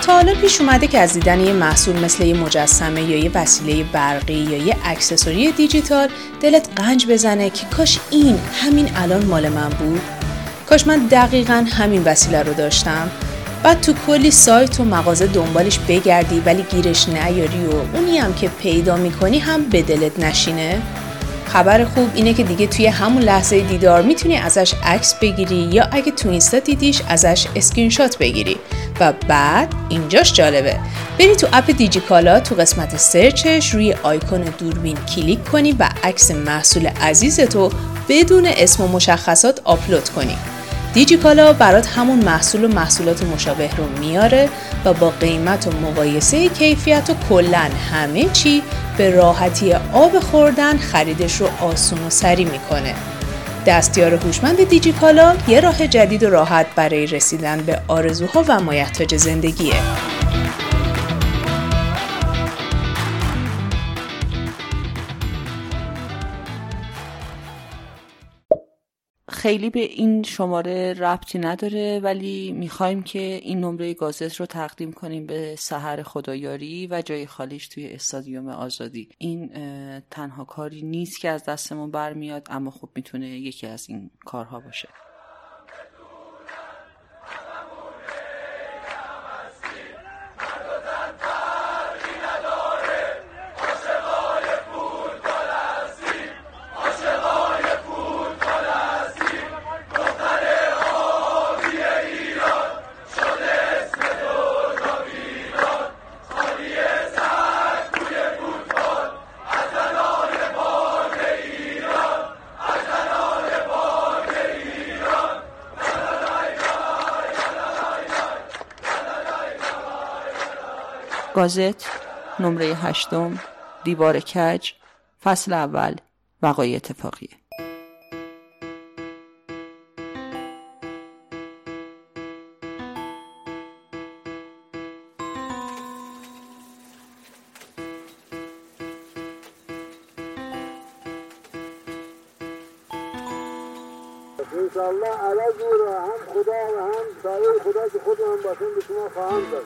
تا حالا پیش اومده که از دیدن یه محصول مثل یه مجسمه یا یه وسیله برقی یا یه اکسسوری دیجیتال دلت قنج بزنه که کاش این همین الان مال من بود؟ کاش من دقیقاً همین وسیله رو داشتم؟ بعد تو کلی سایت و مغازه دنبالش بگردی ولی گیرش نیاری و اونی هم که پیدا میکنی هم به دلت نشینه؟ خبر خوب اینه که دیگه توی همون لحظه دیدار میتونی ازش عکس بگیری یا اگه تو اینستا دیدیش ازش اسکرین شات بگیری و بعد اینجاش جالبه بری تو اپ دیجیکالا تو قسمت سرچش روی آیکون دوربین کلیک کنی و عکس محصول عزیزتو بدون اسم و مشخصات آپلود کنی. دیجیکالا برات همون محصول و محصولات مشابه رو میاره و با قیمت و مقایسه کیفیت و کلن همه چی به راحتی آب خوردن خریدش رو آسون و سریع میکنه. دستیار هوشمند دیجیکالا یه راه جدید و راحت برای رسیدن به آرزوها و مایحتاج زندگیه. خیلی به این شماره ربطی نداره ولی میخوایم که این نمره گازت رو تقدیم کنیم به سحر خدایاری و جای خالیش توی استادیوم آزادی. این تنها کاری نیست که از دستمون برمیاد اما خب میتونه یکی از این کارها باشه. گازت نمره 8 دیوار کج فصل اول وقایع اتفاقیه. انشاءالله علاجی رو هم خدا و هم سایه خدا که خود هم باشن به شما خواهم داد.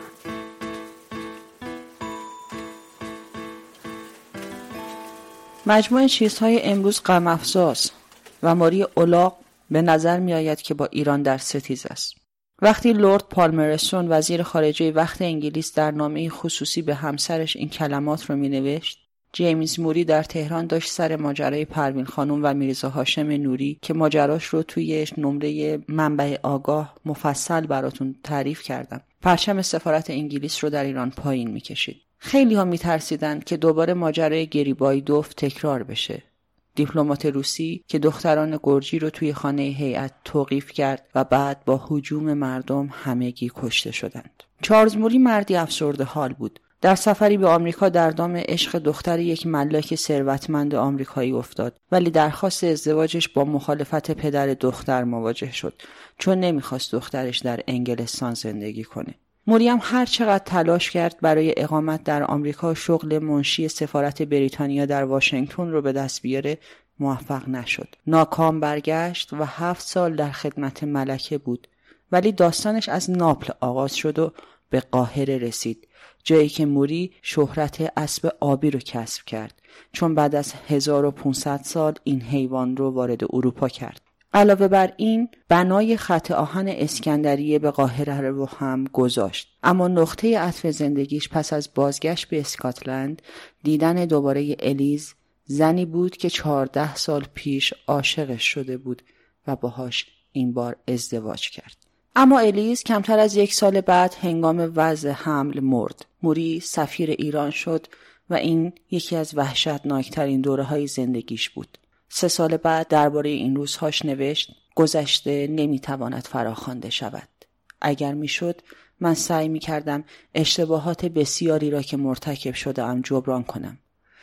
مجموع چیزهای امروز غم افزاست و ماری اولاغ به نظر می آید که با ایران در ستیز است. وقتی لورد پالمرستون وزیر خارجه وقت انگلیس در نامه خصوصی به همسرش این کلمات رو می نوشت، جیمز موری در تهران داشت سر ماجرای پروین خانم و میرزا هاشم نوری که ماجراش رو توی نمره منبع آگاه مفصل براتون تعریف کردم. پرچم سفارت انگلیس رو در ایران پایین می کشید. خیلی ها می ترسیدن که دوباره ماجرای گریبایدوف تکرار بشه. دیپلمات روسی که دختران گرجی رو توی خانه هیئت توقیف کرد و بعد با هجوم مردم همگی کشته شدند. چارلز موری مردی افسرده حال بود. در سفری به آمریکا در دام عشق دختر یک ملاک ثروتمند آمریکایی افتاد ولی درخواست ازدواجش با مخالفت پدر دختر مواجه شد چون نمیخواست دخترش در انگلستان زندگی کنه. مریم هر چقدر تلاش کرد برای اقامت در آمریکا شغل منشی سفارت بریتانیا در واشنگتن رو به دست بیاره موفق نشد. ناکام برگشت و 7 سال در خدمت ملکه بود ولی داستانش از ناپل آغاز شد و به قاهره رسید، جایی که موری شهرت اسب آبی رو کسب کرد چون بعد از 1500 سال این حیوان رو وارد اروپا کرد. علاوه بر این بنای خط آهن اسکندریه به قاهره رو هم گذاشت. اما نقطه عطف زندگیش پس از بازگشت به اسکاتلند دیدن دوباره الیز، زنی بود که 14 سال پیش عاشقش شده بود و باهاش این بار ازدواج کرد. اما الیز کمتر از 1 سال بعد هنگام وضع حمل مرد. موری سفیر ایران شد و این یکی از وحشتناکترین دوره‌های زندگیش بود. 3 سال بعد درباره این روزهاش نوشت: گذشته نمیتواند فراخوانده شود. اگر میشد من سعی میکردم اشتباهات بسیاری را که مرتکب شده‌ام جبران کنم.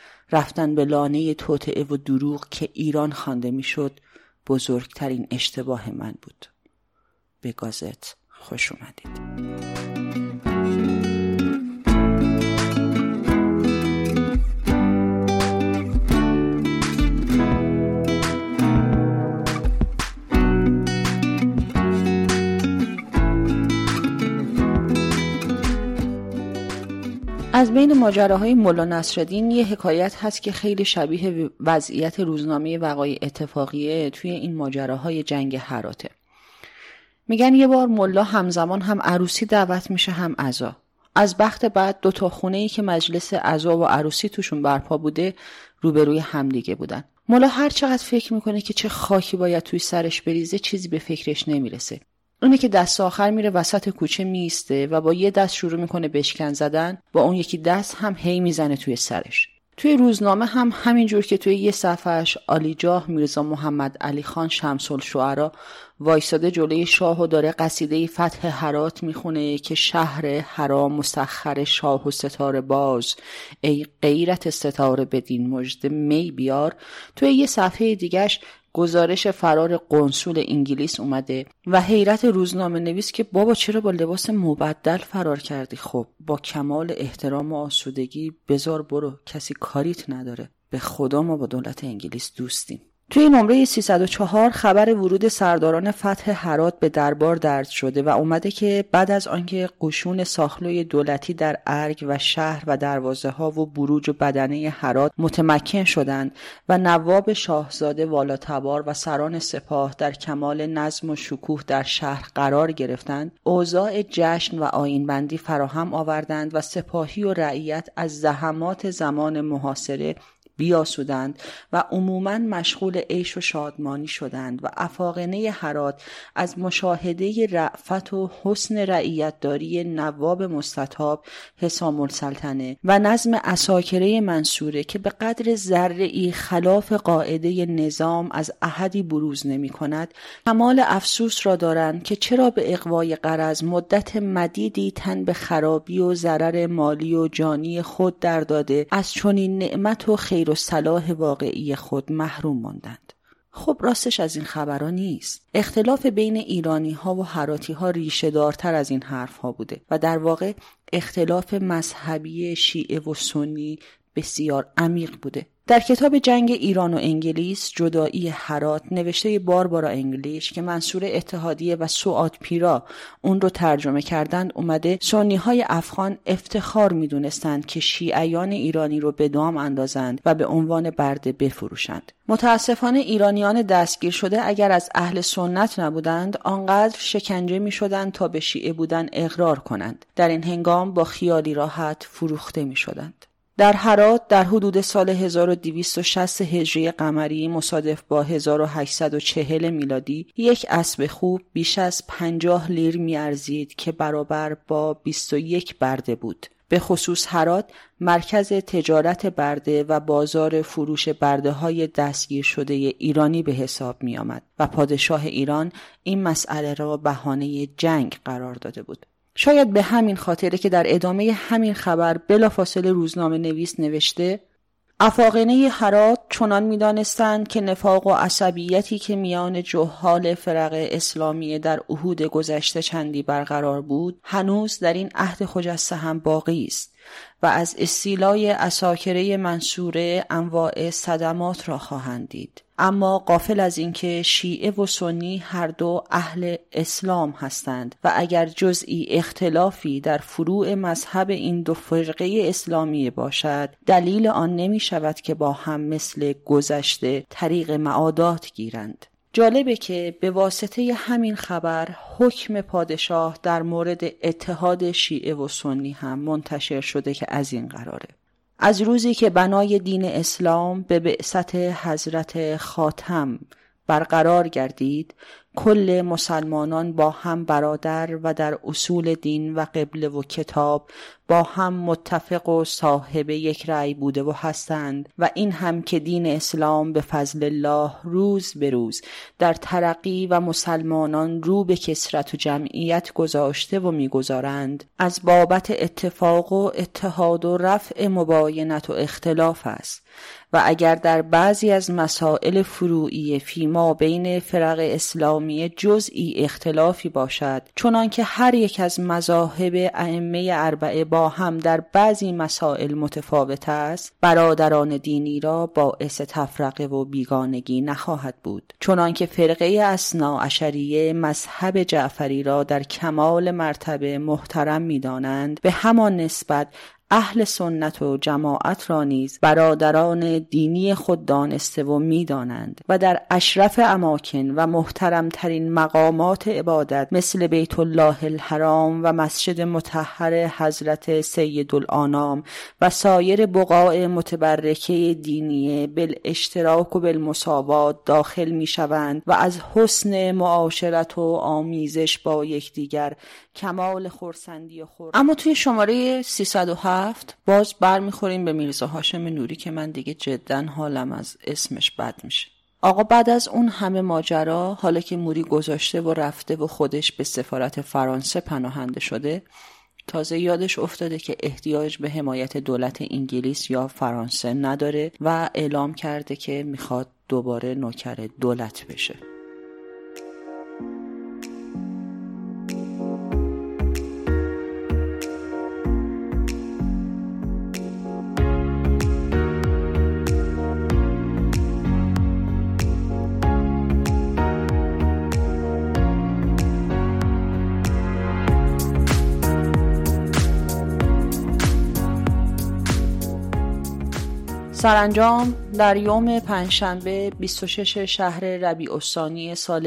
رفتن به لانه توطئه و دروغ که ایران خوانده میشد بزرگترین اشتباه من بود. به گازت خوش اومدید. از بین ماجراهای مولا نصرالدین یه حکایت هست که خیلی شبیه وضعیت روزنامه وقایع اتفاقیه توی این ماجراهای جنگ هراته. میگن یه بار مولا همزمان هم عروسی دعوت میشه هم عزا. از بخت بعد 2 خونه‌ای که مجلس عزا و عروسی توشون برپا بوده روبروی همدیگه بودن. مولا هر چقدر فکر میکنه که چه خاکی باید توی سرش بریزه چیزی به فکرش نمیرسه. اونه که دست آخر میره وسط کوچه میسته و با یه دست شروع میکنه بشکن زدن، با اون یکی دست هم هی میزنه توی سرش. توی روزنامه هم همینجور که توی یه صفحش عالیجاه میرزا محمد علی خان شمس الشعرا وایساده جلوی شاه و داره قصیده فتح هرات میخونه که شهر حرام مسخر شاه و ستاره باز، ای غیرت ستاره بدین مژده می بیار. توی یه صفحه دیگهش گزارش فرار قنصول انگلیس اومده و حیرت روزنامه نویس که بابا چرا با لباس مبدل فرار کردی؟ خب با کمال احترام و آسودگی بذار برو، کسی کاریت نداره، به خدا ما با دولت انگلیس دوستیم. توی نمره 304 خبر ورود سرداران فتح هرات به دربار درج شده و اومده که بعد از آنکه قشون ساخلوی دولتی در ارگ و شهر و دروازه ها و بروج و بدنه هرات متمکن شدند و نواب شاهزاده والاتبار و سران سپاه در کمال نظم و شکوه در شهر قرار گرفتند، اوضاع جشن و آیین‌بندی فراهم آوردند و سپاهی و رعیت از زحمات زمان محاصره بیاسودند و عموماً مشغول عیش و شادمانی شدند و افاقنه هرات از مشاهده رأفت و حسن رعیت‌داری نواب مستطاب حسام السلطنه و نظم عساکره منصوره که به قدر ذره‌ای خلاف قاعده نظام از احدی بروز نمی کند، کمال افسوس را دارند که چرا به اغوای غرض مدت مدیدی تن به خرابی و ضرر مالی و جانی خود در داده از چنین نعمت و خیر و صلاح واقعی خود محروم ماندند. خب راستش از این خبرها نیست. اختلاف بین ایرانی ها و هراتی ها ریشه دارتر از این حرف ها بوده و در واقع اختلاف مذهبی شیعه و سنی بسیار عمیق بوده. در کتاب جنگ ایران و انگلیس جدایی هرات نوشته باربارا انگلیش که منصور اتحادیه و سعاد پیرا اون رو ترجمه کردند اومده سنی های افغان افتخار میدونستند که شیعیان ایرانی رو به دام اندازند و به عنوان برده بفروشند. متاسفانه ایرانیان دستگیر شده اگر از اهل سنت نبودند آنقدر شکنجه می شدند تا به شیعه بودن اقرار کنند. در این هنگام با خیالی راحت فروخته می شدند. در هرات در حدود سال 1260 هجری قمری مصادف با 1840 میلادی یک اسب خوب بیش از 50 لیر می‌ارزید که برابر با 21 برده بود. به خصوص هرات مرکز تجارت برده و بازار فروش برده‌های دستگیر شده ایرانی به حساب می‌آمد و پادشاه ایران این مسئله را بهانه جنگ قرار داده بود. شاید به همین خاطره که در ادامه همین خبر بلافاصله روزنامه نویس نوشته افاقنه هرات چنان می‌دانستند که نفاق و عصبیتی که میان جهال فرق اسلامی در عهود گذشته چندی برقرار بود هنوز در این عهد خجسته هم باقی است و از استیلای عساکره منصوره انواع صدمات را خواهند دید. اما غافل از اینکه شیعه و سنی هر دو اهل اسلام هستند و اگر جزئی اختلافی در فروع مذهب این دو فرقه اسلامی باشد دلیل آن نمی شود که با هم مثل گذشته طریق معادات گیرند. جالبه که به واسطه همین خبر حکم پادشاه در مورد اتحاد شیعه و سنی هم منتشر شده که از این قراره: از روزی که بنای دین اسلام به بعثت حضرت خاتم برقرار گردید کل مسلمانان با هم برادر و در اصول دین و قبله و کتاب با هم متفق و صاحب یک رأی بوده و هستند و این هم که دین اسلام به فضل الله روز به روز در ترقی و مسلمانان رو به کثرت و جمعیت گذاشته و میگذارند از بابت اتفاق و اتحاد و رفع مباینت و اختلاف است و اگر در بعضی از مسائل فروعی فیما بین فرق اسلامی جزئی اختلافی باشد چنان که هر یک از مذاهب ائمه اربعه با هم در بعضی مسائل متفاوت است برادران دینی را باعث تفرقه و بیگانگی نخواهد بود، چنان که فرقه اثناعشریه مذهب جعفری را در کمال مرتبه محترم می‌دانند به همان نسبت اهل سنت و جماعت را نیز برادران دینی خود دانسته و می‌دانند و در اشرف اماکن و محترمترین مقامات عبادت مثل بیت الله الحرام و مسجد مطهر حضرت سیدالانام و سایر بقاع متبرکه دینیه بالاشتراک و بالمساوات داخل می‌شوند و از حسن معاشرت و آمیزش با یکدیگر کمال خرسندی و اما توی شماره 307 باز برمیخوریم به میرزا هاشم نوری که من دیگه جداً حالم از اسمش بد میشه. آقا بعد از اون همه ماجرا، حالا که موری گذاشته و رفته و خودش به سفارت فرانسه پناهنده شده، تازه یادش افتاده که احتیاج به حمایت دولت انگلیس یا فرانسه نداره و اعلام کرده که میخواد دوباره نوکر دولت بشه. سرانجام در یوم پنجشنبه 26 شهر ربیع الثانی سال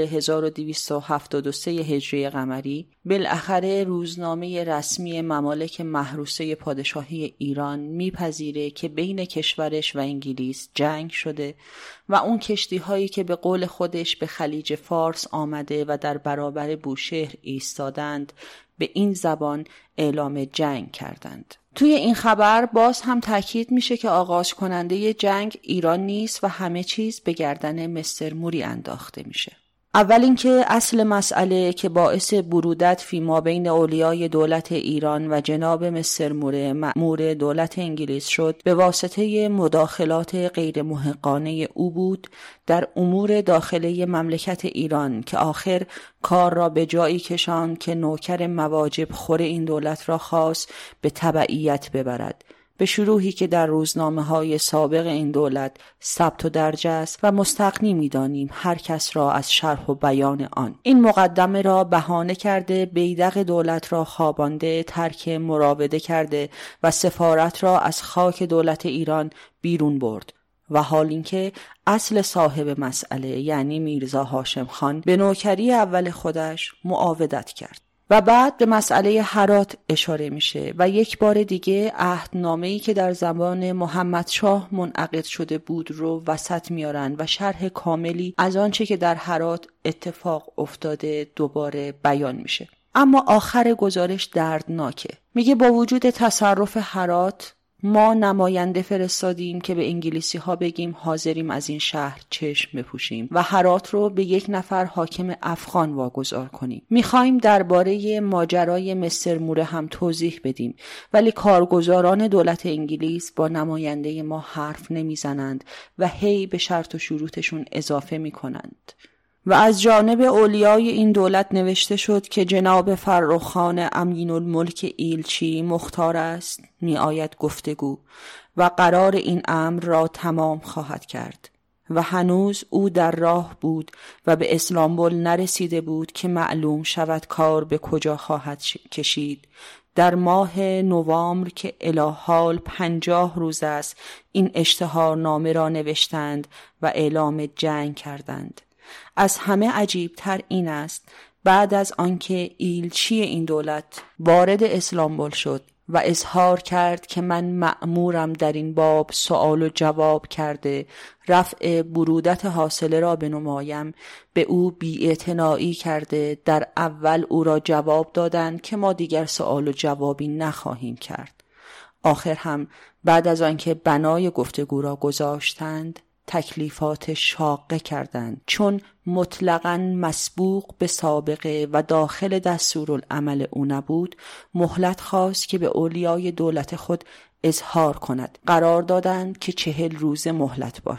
1273 هجری قمری بالاخره روزنامه رسمی ممالک محروسه پادشاهی ایران میپذیره که بین کشورش و انگلیس جنگ شده و اون کشتی هایی که به قول خودش به خلیج فارس آمده و در برابر بوشهر ایستادند به این زبان اعلام جنگ کردند. توی این خبر باز هم تاکید میشه که آغاز کننده جنگ ایران نیست و همه چیز به گردن مستر موری انداخته میشه. اول اینکه اصل مسئله که باعث برودت فی ما بین اولیای دولت ایران و جناب مستر موری مأمور دولت انگلیس شد به واسطه مداخلات غیر محقانه او بود در امور داخلی مملکت ایران که آخر کار را به جایی کشاند که نوکر مواجب خور این دولت را خواست به تبعیت ببرد، به شروحی که در روزنامه‌های سابق این دولت ثبت و درج است و مستغنی می‌دانیم هر کس را از شرح و بیان آن. این مقدمه را بهانه کرده بیدق دولت را خوابانده، ترک مراوده کرده و سفارت را از خاک دولت ایران بیرون برد و حال اینکه اصل صاحب مسئله یعنی میرزا هاشم خان به نوکری اول خودش معاودت کرد. و بعد به مسئله هرات اشاره میشه و یک بار دیگه عهدنامه‌ای که در زمان محمد شاه منعقد شده بود رو وسط میارن و شرح کاملی از آنچه که در هرات اتفاق افتاده دوباره بیان میشه. اما آخر گزارش دردناکه. میگه با وجود تصرف هرات ما نماینده فرستادیم که به انگلیسی ها بگیم حاضریم از این شهر چشم بپوشیم و هرات رو به یک نفر حاکم افغان واگذار کنیم. میخوایم درباره ماجرای مستر موره هم توضیح بدیم ولی کارگزاران دولت انگلیس با نماینده ما حرف نمیزنند و هی به شرط و شروطشون اضافه میکنند. و از جانب اولیای این دولت نوشته شد که جناب فرخ امین الملک ایلچی مختار است میآید گفتگو و قرار این امر را تمام خواهد کرد و هنوز او در راه بود و به اسلامبول نرسیده بود که معلوم شود کار به کجا خواهد کشید. در ماه نوامبر که الحال 50 روز است این اشتهارنامه را نوشتند و اعلام جنگ کردند. از همه عجیبتر این است بعد از آنکه ایلچی این دولت وارد اسلامبول شد و اظهار کرد که من مأمورم در این باب سوال و جواب کرده رفع برودت حاصله را بنمایم، به او بی‌اعتنایی کرده در اول او را جواب دادند که ما دیگر سوال و جوابی نخواهیم کرد. آخر هم بعد از آنکه بنای گفتگو را گذاشتند تکلیفات شاقه کردند چون مطلقاً مسبوق به سابقه و داخل دستورالعمل او نبود. مهلت خواست که به اولیای دولت خود اظهار کند. قرار دادند که 40 روز مهلت باشد.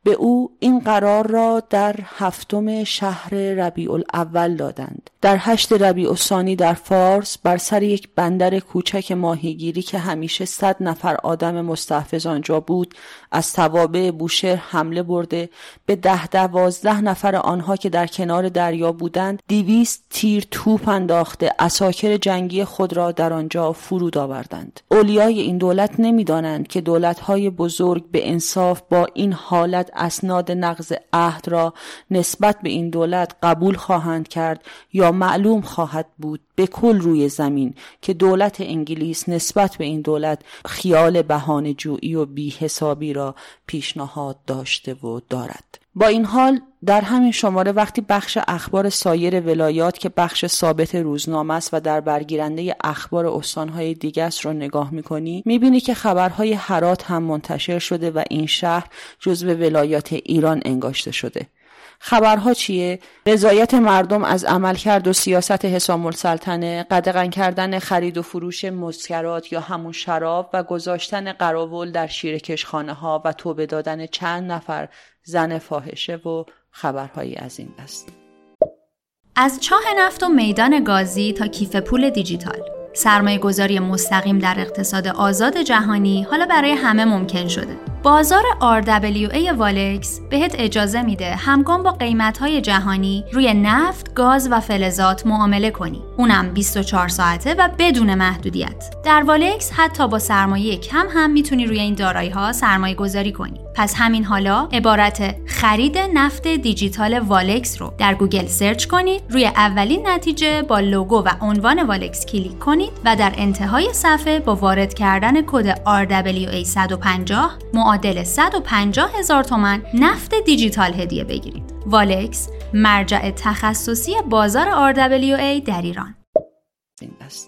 به او این قرار را در 7 شهر ربیع الاول دادند. در 8 ربیع الثانی در فارس بر سر یک بندر کوچک ماهیگیری که همیشه 100 نفر آدم مستحفظ آنجا بود، از توابع بوشهر حمله برده به 10-12 نفر آنها که در کنار دریا بودند 200 تیر توپ انداخته عساکر جنگی خود را در آنجا فرود آوردند. اولیای این دولت نمی‌دانند که دولت‌های بزرگ به انصاف با این حالت اسناد نقض عهد را نسبت به این دولت قبول خواهند کرد یا معلوم خواهد بود به کل روی زمین که دولت انگلیس نسبت به این دولت خیال بهانه‌جویی و بی‌حسابی را پیشنهاد داشته و دارد. با این حال در همین شماره وقتی بخش اخبار سایر ولایات که بخش ثابت روزنامه است و در برگیرنده اخبار استانهای دیگه است رو نگاه می‌کنی، می‌بینی که خبرهای هرات هم منتشر شده و این شهر جزو ولایات ایران انگاشته شده. خبرها چیه؟ رضایت مردم از عملکرد و سیاست حسام السلطنه، قدغن کردن خرید و فروش مسکرات یا همون شراب و گذاشتن قراول در شیرکشخانه ها و توبه دادن چند نفر زن فاحشه و خبرهایی از این دست. از چاه نفت و میدان گازی تا کیف پول دیجیتال، سرمایه گذاری مستقیم در اقتصاد آزاد جهانی حالا برای همه ممکن شده. بازار RWA والکس بهت اجازه میده همگام با قیمت‌های جهانی روی نفت، گاز و فلزات معامله کنی. اونم 24 ساعته و بدون محدودیت. در والکس حتی با سرمایه کم هم میتونی روی این دارایی‌ها سرمایه گذاری کنی. پس همین حالا عبارت خرید نفت دیجیتال والکس رو در گوگل سرچ کنید، روی اولین نتیجه با لوگو و عنوان والکس کلیک کنید و در انتهای صفحه با وارد کردن کد RWA 150 معادل 150,000 تومان نفت دیجیتال هدیه بگیرید. والکس، مرجع تخصصی بازار RWA در ایران. این است.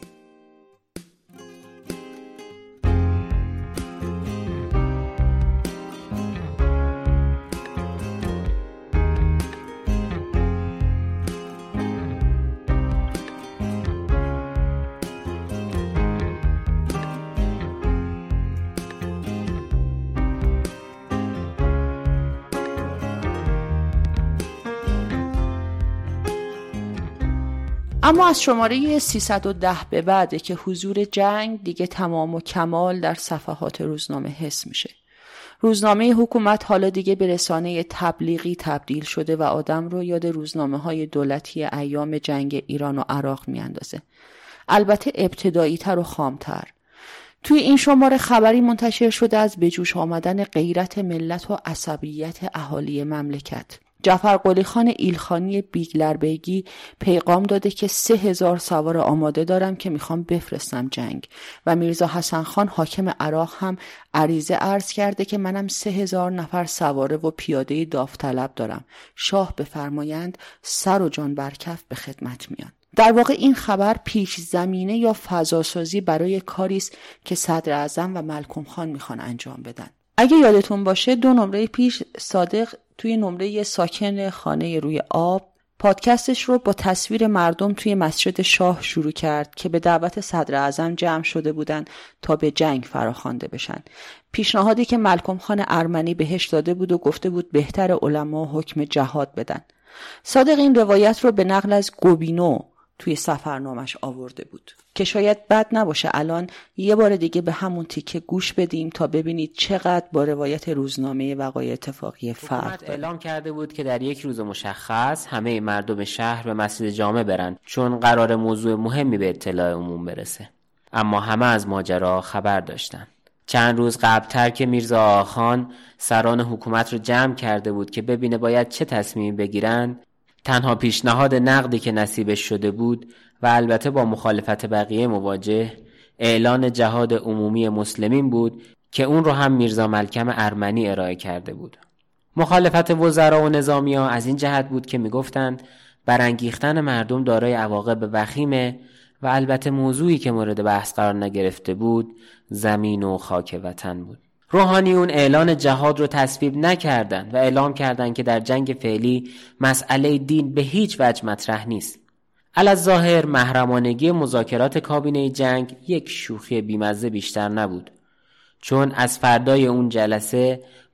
اما از شماره 310 به بعده که حضور جنگ دیگه تمام و کمال در صفحات روزنامه حس میشه. روزنامه حکومت حالا دیگه به رسانه تبلیغی تبدیل شده و آدم رو یاد روزنامه‌های دولتی ایام جنگ ایران و عراق میاندازه. البته ابتدایی تر و خامتر. توی این شماره خبری منتشر شده از بجوش آمدن غیرت ملت و عصبیت اهالی مملکت. جعفر قلی خان ایلخانی بیگلربیگی پیغام داده که 3000 سوار آماده دارم که میخوام بفرستم جنگ و میرزا حسن خان حاکم عراق هم عریضه عرض کرده که منم 3000 نفر سواره و پیاده داوطلب دارم. شاه بفرمایند سر و جان برکف به خدمت میان. در واقع این خبر پیش زمینه یا فضاسازی برای کاری است که صدر اعظم و ملکم خان میخوان انجام بدن. اگه یادتون باشه 2 نمره پیش صادق توی نمره ساکن خانه روی آب پادکستش رو با تصویر مردم توی مسجد شاه شروع کرد که به دعوت صدر اعظم جمع شده بودن تا به جنگ فراخوانده بشن. پیشنهادی که ملکم خان ارمنی بهش داده بود و گفته بود بهتر علما حکم جهاد بدن. صادق این روایت رو به نقل از گوبینو توی سفرنامش آورده بود که شاید بد نباشه الان یه بار دیگه به همون تیکه گوش بدیم تا ببینید چقدر با روایت روزنامه وقایع اتفاقی فرق داره. اعلام کرده بود که در یک روز مشخص همه مردم شهر به مسجد جامع برن چون قرار موضوع مهمی به اطلاع عموم برسه. اما همه از ماجرا خبر داشتن. چند روز قبل‌تر که میرزا آخان سران حکومت رو جمع کرده بود که ببینه باید چه تصمیمی بگیرن، تنها پیشنهاد نقدی که نصیبش شده بود و البته با مخالفت بقیه مواجه اعلان جهاد عمومی مسلمین بود که اون رو هم میرزا ملکم ارمنی ارائه کرده بود. مخالفت وزرا و نظامی‌ها از این جهت بود که میگفتند برانگیختن مردم دارای عواقب وخیمه و البته موضوعی که مورد بحث قرار نگرفته بود زمین و خاک وطن بود. روحانیون اعلان جهاد رو تصویب نکردند و اعلام کردند که در جنگ فعلی مسئله دین به هیچ وجه مطرح نیست. علاوه محرمانگی مذاکرات کابینه جنگ یک شوخی بیمزه بیشتر نبود، چون از فردای اون جلسه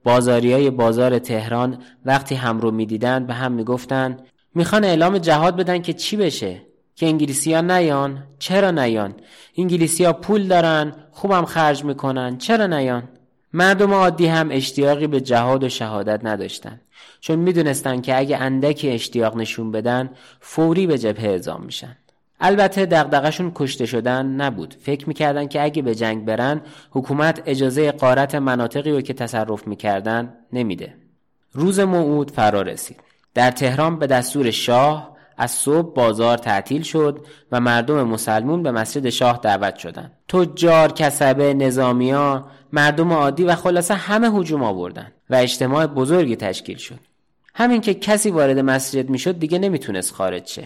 بازاریای بازار تهران وقتی هم رو میدیدن به هم میگفتن میخوان اعلام جهاد بدن که چی بشه؟ که انگلیسی‌ها نیان؟ چرا نیان؟ انگلیسی‌ها پول دارن، خوبم خرج میکنن، چرا نیان؟ مردم عادی هم اشتیاقی به جهاد و شهادت نداشتن، چون میدونستن که اگه اندکی اشتیاق نشون بدن فوری به جبهه اعزام میشن. البته دغدغه‌شون کشته شدن نبود. فکر میکردن که اگه به جنگ برن حکومت اجازه غارت مناطقی رو که تصرف میکردن نمیده. روز موعود فرا رسید. در تهران به دستور شاه از صبح بازار تعطیل شد و مردم مسلمون به مسجد شاه دعوت شدند. تجار، کسبه، نظامیا، مردم عادی و خلاصه همه هجوم آوردن و اجتماع بزرگی تشکیل شد. همین که کسی وارد مسجد میشد دیگه نمیتونست خارج شه.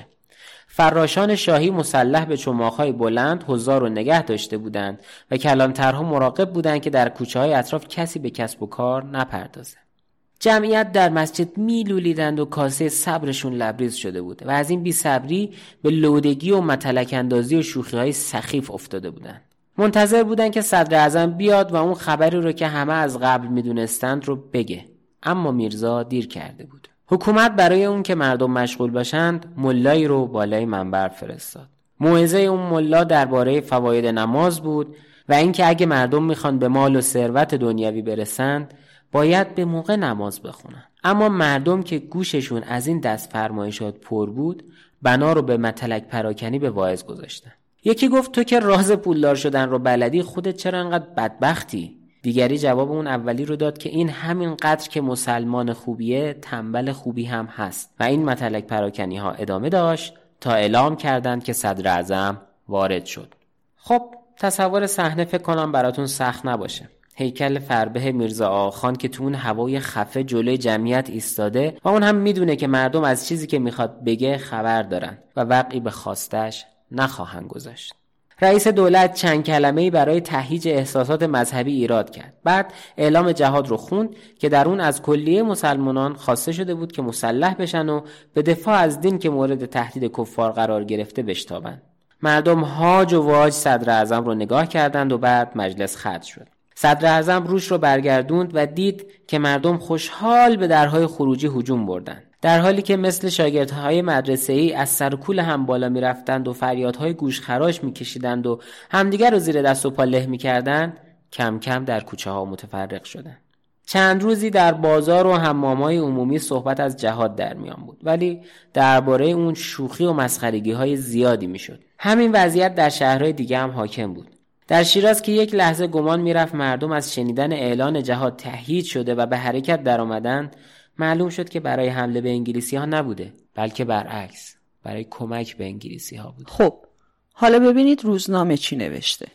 فراشان شاهی مسلح به چماق‌های بلند حضار رو نگه داشته بودند و کلانترها مراقب بودند که در کوچه‌های اطراف کسی به کسب و کار نپردازه. جمعیت در مسجد میلولیدند و کاسه صبرشون لبریز شده بود و از این بی‌صبری به لودگی و متلک اندازی و شوخی‌های سخیف افتاده بودند. منتظر بودند که صدر اعظم بیاد و اون خبری رو که همه از قبل میدونستند رو بگه، اما میرزا دیر کرده بود. حکومت برای اون که مردم مشغول باشند ملایی رو بالای منبر فرستاد. موعظه اون ملا درباره فواید نماز بود و اینکه اگه مردم میخوان به مال و ثروت دنیوی برسند باید به موقع نماز بخونن. اما مردم که گوششون از این دست فرمایشات پر بود بنا رو به متلک پراکنی به واعظ گذاشتن. یکی گفت تو که راز پولدار شدن رو بلدی خودت چرا انقدر بدبختی؟ دیگری جواب اون اولی رو داد که این همین قدر که مسلمان خوبیه تنبل خوبی هم هست و این متلک پراکنی ها ادامه داشت تا اعلام کردند که صدر اعظم وارد شد. خب تصور صحنه فکر کنم براتون سخت نباشه. هیکل فربه میرزا آقاخان که تو اون هوای خفه جلوی جمعیت ایستاده و اون هم میدونه که مردم از چیزی که میخواد بگه خبر دارن و وقعی به خواستش نخواهند گذاشت. رئیس دولت چند کلمه‌ای برای تهییج احساسات مذهبی ایراد کرد. بعد اعلام جهاد رو خوند که در اون از کلیه مسلمانان خواسته شده بود که مسلح بشن و به دفاع از دین که مورد تهدید کفار قرار گرفته بشتابند. مردم هاج و واج صدر اعظم رو نگاه کردند و بعد مجلس ختم شد. صدر اعظم روش رو برگردوند و دید که مردم خوشحال به درهای خروجی هجوم بردند. در حالی که مثل شاگردهای مدرسه‌ای از سر کول هم بالا می‌رفتند و فریادهای گوشخراش می‌کشیدند و همدیگر رو زیر دست و پا له می‌کردند، کم کم در کوچه‌ها متفرق شدند. چند روزی در بازار و حمام‌های عمومی صحبت از جهاد در میان بود، ولی درباره اون شوخی و مسخرگی‌های زیادی می‌شد. همین وضعیت در شهرهای دیگه هم حاکم بود. در شیراز که یک لحظه گمان می‌رفت مردم از شنیدن اعلان جهاد تهییج شده و به حرکت درآمدند، معلوم شد که برای حمله به انگلیسی‌ها نبوده، بلکه برعکس، برای کمک به انگلیسی‌ها بود. خب حالا ببینید روزنامه چی نوشته.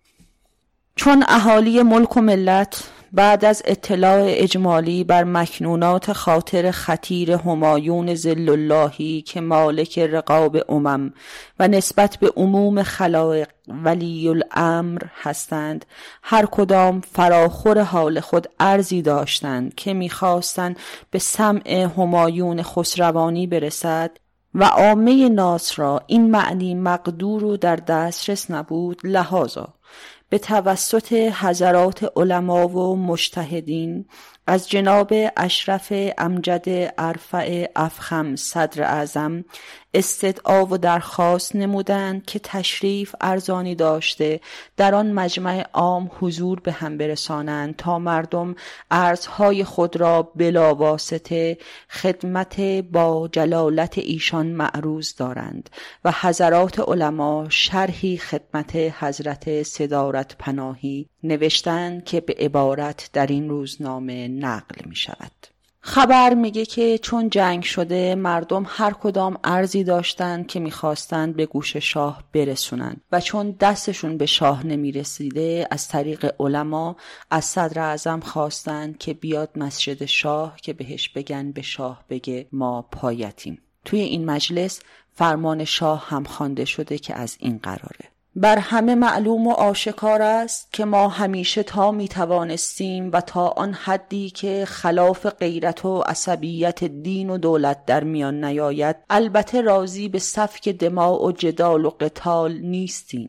چون اهالی ملک و ملت بعد از اطلاع اجمالی بر مکنونات خاطر خطیر همایون ذل اللهی که مالک رقاب امم و نسبت به عموم خلایق ولی الامر هستند، هر کدام فراخور حال خود عرضی داشتند که می‌خواستند به سمع همایون خسروانی برسد و عامه ناس را این معنی مقدور و در دسترس نبود، لحاظا به توسط حضرات علما و مجتهدین از جناب اشرف امجد ارفع افخم صدر اعظم استدعا و درخواست نمودند که تشریف ارزانی داشته در آن مجمع عام حضور به هم برسانند تا مردم عرضهای خود را بلا واسطه خدمت با جلالت ایشان معروض دارند و حضرات علما شرحی خدمت حضرت صدارت پناهی نوشتند که به عبارت در این روزنامه نقل می شود. خبر میگه که چون جنگ شده مردم هر کدام عرضی داشتند که میخواستند به گوش شاه برسونند و چون دستشون به شاه نمیرسیده از طریق علما از صدر اعظم خواستند که بیاد مسجد شاه که بهش بگن به شاه بگه ما پایتیم. توی این مجلس فرمان شاه هم خوانده شده که از این قراره: بر همه معلوم و آشکار است که ما همیشه تا می توانستیم و تا آن حدی که خلاف غیرت و عصبیت دین و دولت در میان نیاید البته راضی به سفک دماء و جدال و قتال نیستیم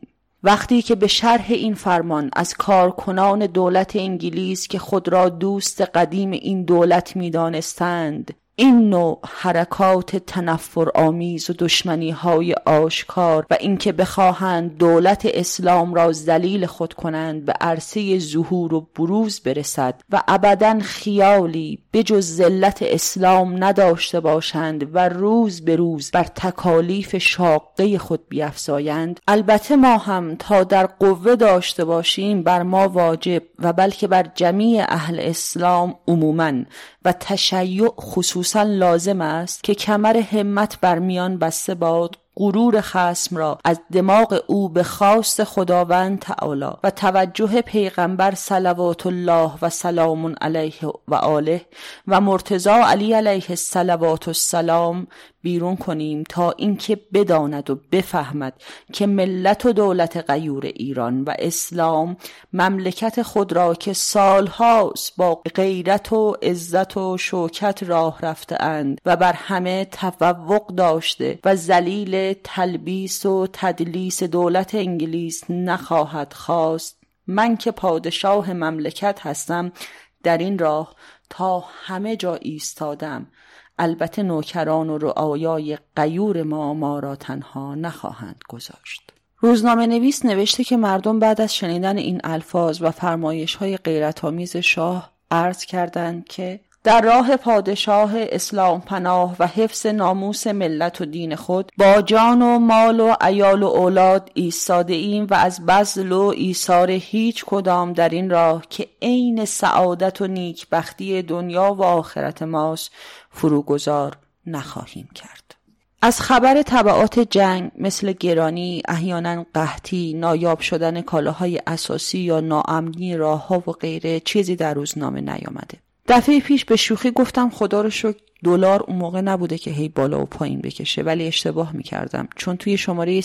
وقتی که به شرح این فرمان از کارکنان دولت انگلیس که خود را دوست قدیم این دولت می‌دانستند این نوع حرکات تنفر آمیز و دشمنی های آشکار و اینکه بخواهند دولت اسلام را ذلیل خود کنند به عرصه ظهور و بروز برسد و ابداً خیالی بجز ذلت اسلام نداشته باشند و روز به روز بر تکالیف شاقه خود بیفزایند، البته ما هم تا در قوه داشته باشیم بر ما واجب و بلکه بر جمیع اهل اسلام عموماً و تشیع خصوصا لازم است که کمر همت بر میان بسته باد، غرور خصم را از دماغ او به خواست خداوند تعالی و توجه پیغمبر صلوات الله و سلام علیه و آله و مرتضی علی علیه الصلوات والسلام بیرون کنیم تا اینکه بداند و بفهمد که ملت و دولت غیور ایران و اسلام مملکت خود را که سالهاست با غیرت و عزت و شوکت راه رفته اند و بر همه تفوق داشته و ذلیل تلبیس و تدلیس دولت انگلیس نخواهد خواست، من که پادشاه مملکت هستم در این راه تا همه جا ایستادم. البته نوکران و رعایای غیور ما را تنها نخواهند گذاشت. روزنامه نویس نوشته که مردم بعد از شنیدن این الفاظ و فرمایش‌های غیرت‌آمیز شاه عرض کردند که در راه پادشاه اسلام پناه و حفظ ناموس ملت و دین خود با جان و مال و عیال و اولاد ایستاده ایم و از بذل و ایثار هیچ کدام در این راه که عین سعادت و نیکبختی دنیا و آخرت ماست فروگذار نخواهیم کرد. از خبر تبعات جنگ مثل گرانی، احیانا قحطی، نایاب شدن کالاهای اساسی یا ناامنی راه‌ها و غیره چیزی در روزنامه نیامده. دفعه پیش به شوخی گفتم خدا رو شکر دلار اون موقع نبوده که هی بالا و پایین بکشه، ولی اشتباه میکردم، چون توی شماره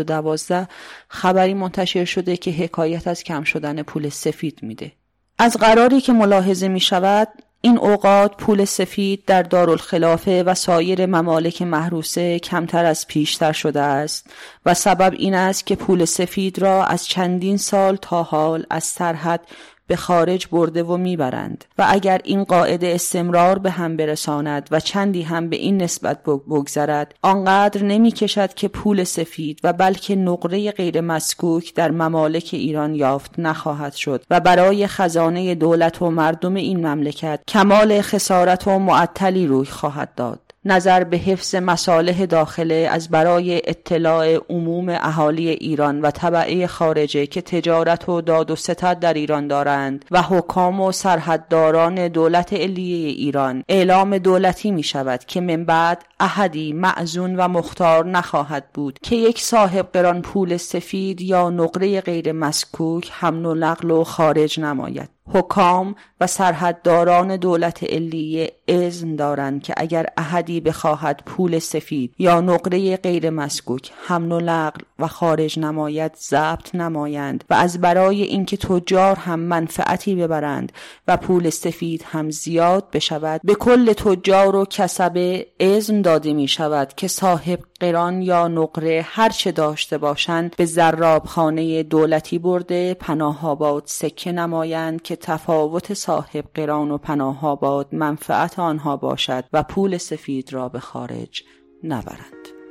312 خبری منتشر شده که حکایت از کم شدن پول سفید میده. از قراری که ملاحظه میشود این اوقات پول سفید در دارالخلافه و سایر ممالک محروسه کمتر از پیشتر شده است و سبب این است که پول سفید را از چندین سال تا حال از سرحد به خارج برده و میبرند و اگر این قاعده استمرار به هم برساند و چندی هم به این نسبت بگذرد آنقدر نمی کشد که پول سفید و بلکه نقره غیر مسکوک در ممالک ایران یافت نخواهد شد و برای خزانه دولت و مردم این مملکت کمال خسارت و معطلی روی خواهد داد. نظر به حفظ مصالح داخله از برای اطلاع عموم اهالی ایران و تبعه خارجه که تجارت و داد و ستد در ایران دارند و حکام و سرحدداران دولت علیه ایران اعلام دولتی می شود که من بعد احدی معزون و مختار نخواهد بود که یک صاحب قران پول سفید یا نقره غیر مسکوک حمل و نقل و خارج نماید. حکام و سرحدداران دولت علیه اذن دارند که اگر احدی بخواهد پول سفید یا نقره غیر مسکوک حمل و نقل و خارج نماید ضبط نمایند و از برای اینکه تجار هم منفعتی ببرند و پول سفید هم زیاد بشود به کل تجار و کسبه اذن داده می شود که صاحب قران یا نقره هر چه داشته باشند به زرابخانه دولتی برده پناه‌آباد سکه نمایند که تفاوت صاحب قران و پناه‌آباد منفعت آنها باشد و پول سفید را به خارج نبرند.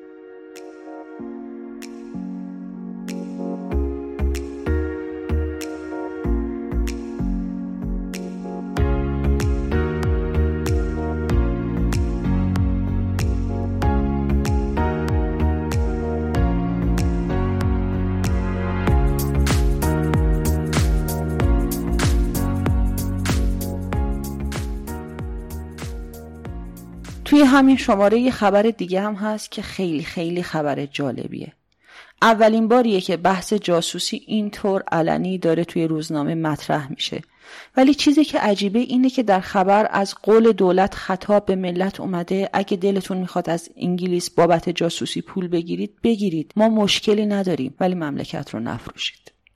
توی همین شماره یه خبر دیگه هم هست که خیلی خیلی خبر جالبیه. اولین باریه که بحث جاسوسی اینطور علنی داره توی روزنامه مطرح میشه. ولی چیزی که عجیبه اینه که در خبر از قول دولت خطاب به ملت اومده اگه دلتون میخواد از انگلیس بابت جاسوسی پول بگیرید، ما مشکلی نداریم، ولی مملکت رو نفروشید.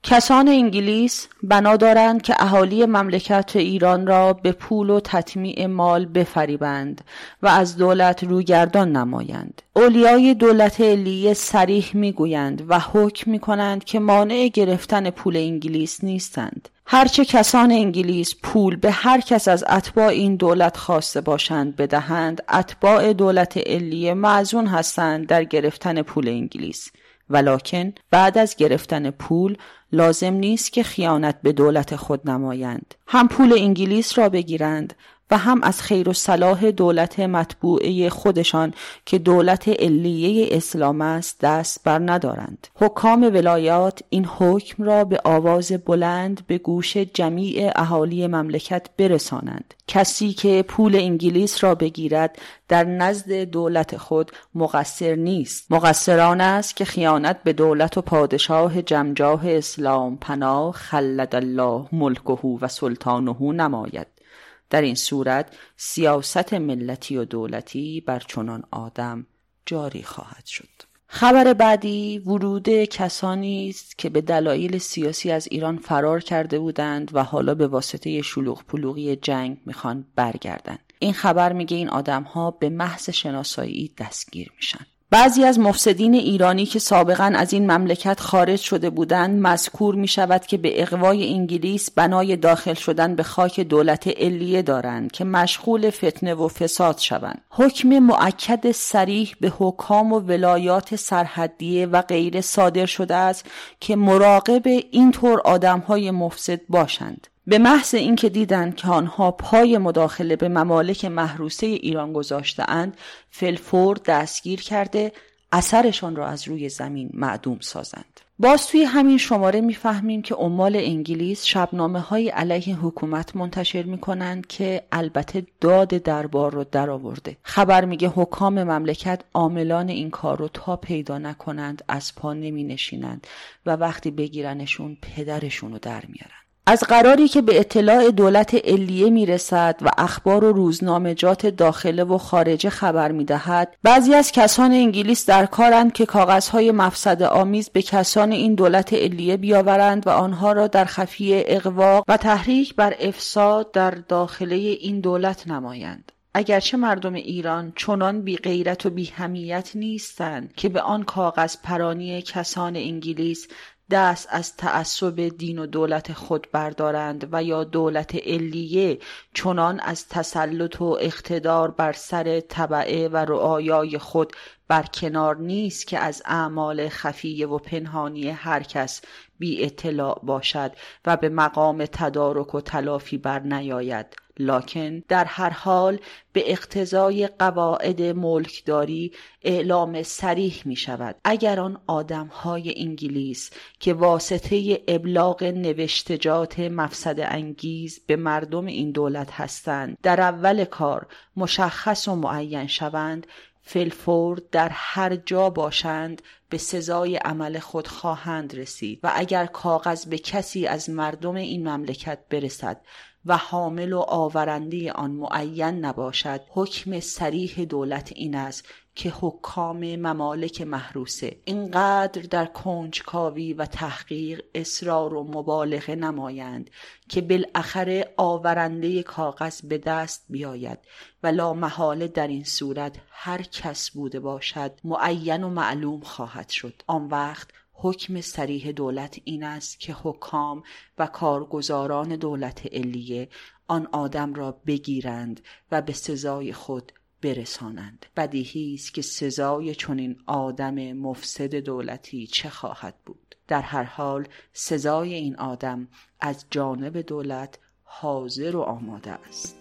کسان انگلیس بنا دارند که اهالی مملکت ایران را به پول و تطمیع مال بفریبند و از دولت روگردان نمایند. اولیای دولت علیه صریح میگویند و حکم میکنند که مانع گرفتن پول انگلیس نیستند. هرچه کسان انگلیس پول به هر کس از اتباع این دولت خواسته باشند بدهند، اتباع دولت علیه معزون هستند در گرفتن پول انگلیس. ولکن بعد از گرفتن پول لازم نیست که خیانت به دولت خود نمایند. هم پول انگلیس را بگیرند و هم از خیر و صلاح دولت مطبوعه خودشان که دولت علیه اسلام است دست بر ندارند. حکام ولایات این حکم را به آواز بلند به گوش جمیع اهالی مملکت برسانند. کسی که پول انگلیس را بگیرد در نزد دولت خود مقصر نیست. مقصران است که خیانت به دولت و پادشاه جمجاه اسلام پناه خلد الله ملکه و سلطانه نماید. در این صورت سیاست ملتی و دولتی بر چنان آدم جاری خواهد شد. خبر بعدی ورود کسانی است که به دلایل سیاسی از ایران فرار کرده بودند و حالا به واسطه شلوغ پلوغی جنگ میخوان برگردن. این خبر میگه این آدم‌ها به محض شناسایی دستگیر میشن. بعضی از مفسدین ایرانی که سابقاً از این مملکت خارج شده بودند مذکور می شود که به اغوای انگلیس بنای داخل شدن به خاک دولت علیه دارند که مشغول فتنه و فساد شوند. حکم مؤکد صریح به حکام و ولایات سرحدیه و غیره صادر شده است که مراقب اینطور آدم‌های مفسد باشند. به محض اینکه دیدند که آنها پای مداخله به ممالک محروسه ایران گذاشته‌اند، فی‌الفور دستگیر کرده اثرشان را از روی زمین معدوم سازند. باز توی همین شماره میفهمیم که عمال انگلیس شبنامه‌های علیه حکومت منتشر می‌کنند که البته داد دربار رو درآورده. خبر میگه حکام مملکت عاملان این کار رو تا پیدا نکنند از پا نمی‌نشینند و وقتی بگیرنشون پدرشون رو در میارن. از قراری که به اطلاع دولت علیه میرسد و اخبار و روزنامجات داخله و خارجه خبر میدهد، بعضی از کسان انگلیس در کارند که کاغذهای مفسده آمیز به کسان این دولت علیه بیاورند و آنها را در خفیه اغوا و تحریک بر افساد در داخله این دولت نمایند. اگرچه مردم ایران چنان بی غیرت و بی حمیت نیستند که به آن کاغذ پرانی کسان انگلیس دست از تعصب دین و دولت خود بردارند و یا دولت علیه چنان از تسلط و اقتدار بر سر تبعه و رعایای خود برکنار نیست که از اعمال خفیه و پنهانی هر کس بی اطلاع باشد و به مقام تدارک و تلافی بر نیاید. لکن در هر حال به اقتضای قواعد ملکداری اعلام صریح می شود اگر آن آدمهای انگلیس که واسطه ابلاغ نوشتجات مفسد انگیز به مردم این دولت هستند در اول کار مشخص و معین شوند، فی‌الفور در هر جا باشند به سزای عمل خود خواهند رسید و اگر کاغذ به کسی از مردم این مملکت برسد و حامل و آورنده آن معین نباشد، حکم صریح دولت این است که حکام ممالک محروسه اینقدر در کنجکاوی و تحقیق اصرار و مبالغه نمایند که بالاخره آورنده کاغذ به دست بیاید و لا محاله در این صورت هر کس بوده باشد معین و معلوم خواهد شد. آن وقت حکم صریح دولت این است که حکام و کارگزاران دولت علیه آن آدم را بگیرند و به سزای خود برسانند. بدیهی است که سزای چنین آدم مفسد دولتی چه خواهد بود؟ در هر حال سزای این آدم از جانب دولت حاضر و آماده است.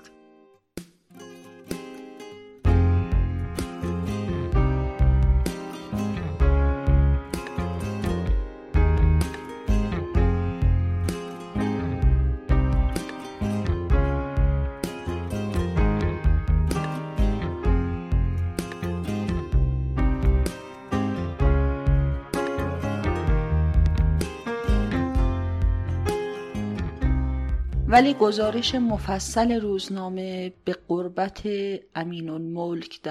ولی گزارش مفصل روزنامه به قربت امین الملک در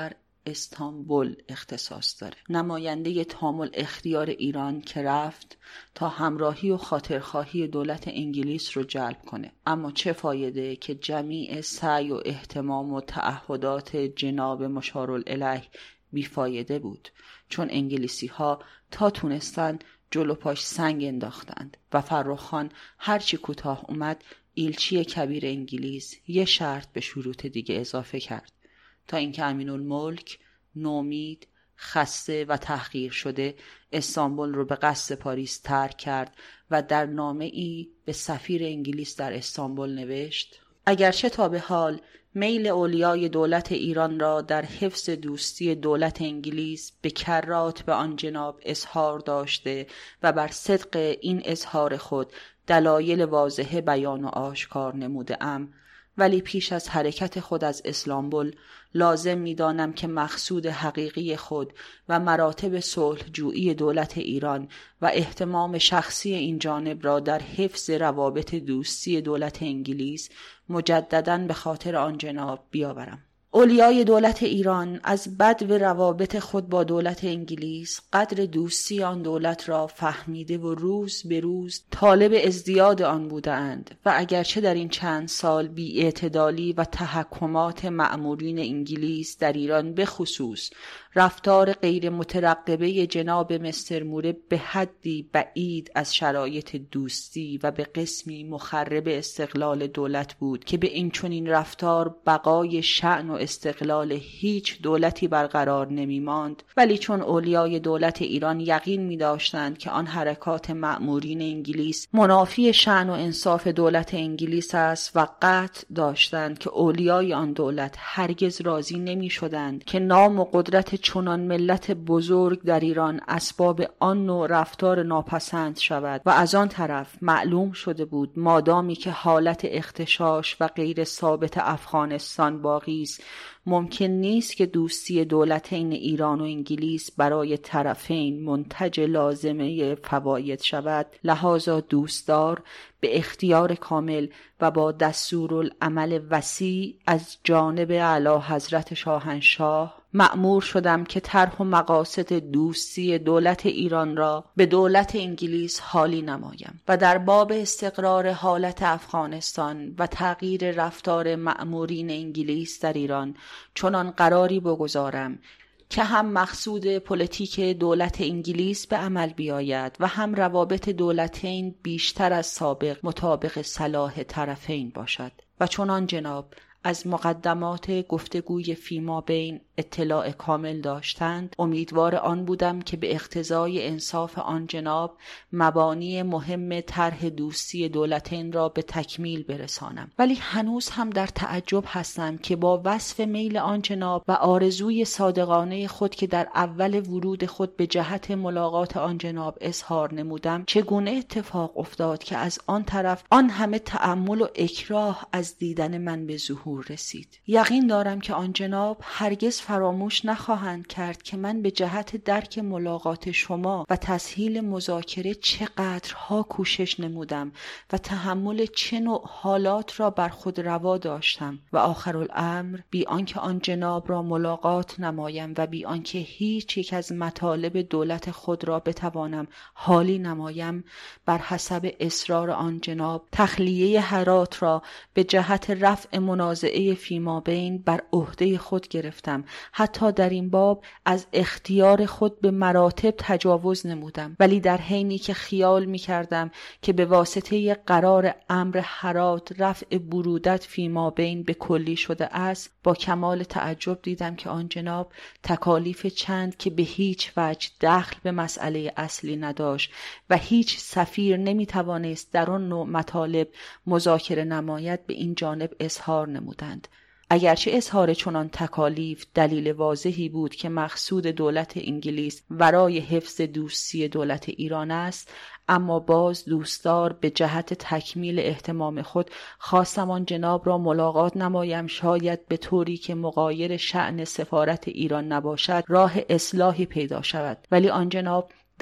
استانبول اختصاص داره. نماینده تامل اختیار ایران که رفت تا همراهی و خاطرخواهی دولت انگلیس رو جلب کنه، اما چه فایده که جمیع سعی و اهتمام و تعهدات جناب مشارالعلیه بیفایده بود، چون انگلیسی ها تا تونستن جلو پاش سنگ انداختند و فرخ خان هرچی کوتاه اومد ایلچی کبیر انگلیس یه شرط به شروط دیگه اضافه کرد، تا اینکه امین‌الملک نومید، خسته و تحقیر شده استانبول رو به قصد پاریس ترک کرد و در نامه‌ای به سفیر انگلیس در استانبول نوشت: اگرچه تا به حال میل اولیای دولت ایران را در حفظ دوستی دولت انگلیس به کرات به آن جناب اظهار داشته و بر صدق این اظهار خود دلایل واضحه بیان و آشکار نموده ام، ولی پیش از حرکت خود از استانبول لازم می‌دانم که مقصود حقیقی خود و مراتب صلح‌جویی دولت ایران و اهتمام شخصی این جانب را در حفظ روابط دوستی دولت انگلیس مجدداً به خاطر آن جناب بیاورم. اولیای دولت ایران از بدو روابط خود با دولت انگلیس قدر دوستی آن دولت را فهمیده و روز به روز طالب ازدیاد آن بودند و اگرچه در این چند سال بی‌اعتدالی و تحکمات مأمورین انگلیس در ایران به خصوص رفتار غیر مترقبه جناب مستر موره به حدی بعید از شرایط دوستی و به قسمی مخرب استقلال دولت بود که به این چنین رفتار بقای شأن و استقلال هیچ دولتی برقرار نمی ماند، ولی چون اولیای دولت ایران یقین می داشتند که آن حرکات مأمورین انگلیس منافی شأن و انصاف دولت انگلیس است و قطع داشتند که اولیای آن دولت هرگز راضی نمی شدند که نام و قدرت چنان ملت بزرگ در ایران اسباب آن نوع رفتار ناپسند شود و از آن طرف معلوم شده بود مادامی که حالت اغتشاش و غیر ثابت افغانستان باقی است، ممکن نیست که دوستی دولتین ایران و انگلیس برای طرفین منتج لازمه فواید شود. لحاظا دوستدار به اختیار کامل و با دستورالعمل وسیع از جانب اعلی حضرت شاهنشاه مأمور شدم که طرح و مقاصد دوستی دولت ایران را به دولت انگلیس حالی نمایم و در باب استقرار حالت افغانستان و تغییر رفتار مأمورین انگلیس در ایران چنان قراری بگذارم که هم مقصود پلیتیک دولت انگلیس به عمل بیاید و هم روابط دولتین بیشتر از سابق مطابق صلاح طرفین باشد. و چنان جناب از مقدمات گفتگوی فیما بین اطلاع کامل داشتند، امیدوار آن بودم که به اقتضای انصاف آن جناب مبانی مهم طرح دوستی دولتین را به تکمیل برسانم، ولی هنوز هم در تعجب هستم که با وصف میل آن جناب و آرزوی صادقانه خود که در اول ورود خود به جهت ملاقات آن جناب اظهار نمودم، چگونه اتفاق افتاد که از آن طرف آن همه تأمل و اکراه از دیدن من به ظهور رسید. یقین دارم که آن جناب هرگز فراموش نخواهند کرد که من به جهت درک ملاقات شما و تسهیل مذاکره چقدرها کوشش نمودم و تحمل چه نوع حالات را بر خود روا داشتم و آخرالامر بی آنکه آن جناب را ملاقات نمایم و بی آنکه هیچ یک از مطالب دولت خود را بتوانم حالی نمایم، بر حسب اصرار آن جناب تخلیه هرات را به جهت رفع منازعه فیما بین بر عهده خود گرفتم. حتی در این باب از اختیار خود به مراتب تجاوز نمودم، ولی در حینی که خیال می کردم که به واسطه قرار امر هرات رفع برودت فیما بین به کلی شده است، با کمال تعجب دیدم که آن جناب تکالیف چند که به هیچ وجه دخل به مسئله اصلی نداشت و هیچ سفیر نمی توانست در آن نوع مطالب مذاکره نماید به این جانب اظهار نمودند. اگرچه اظهار چنان تکالیف دلیل واضحی بود که مقصود دولت انگلیس ورای حفظ دوستی دولت ایران است، اما باز دوستدار به جهت تکمیل اهتمام خود خواستم آن جناب را ملاقات نمایم، شاید به طوری که مغایر شأن سفارت ایران نباشد راه اصلاحی پیدا شود. ولی آن جناب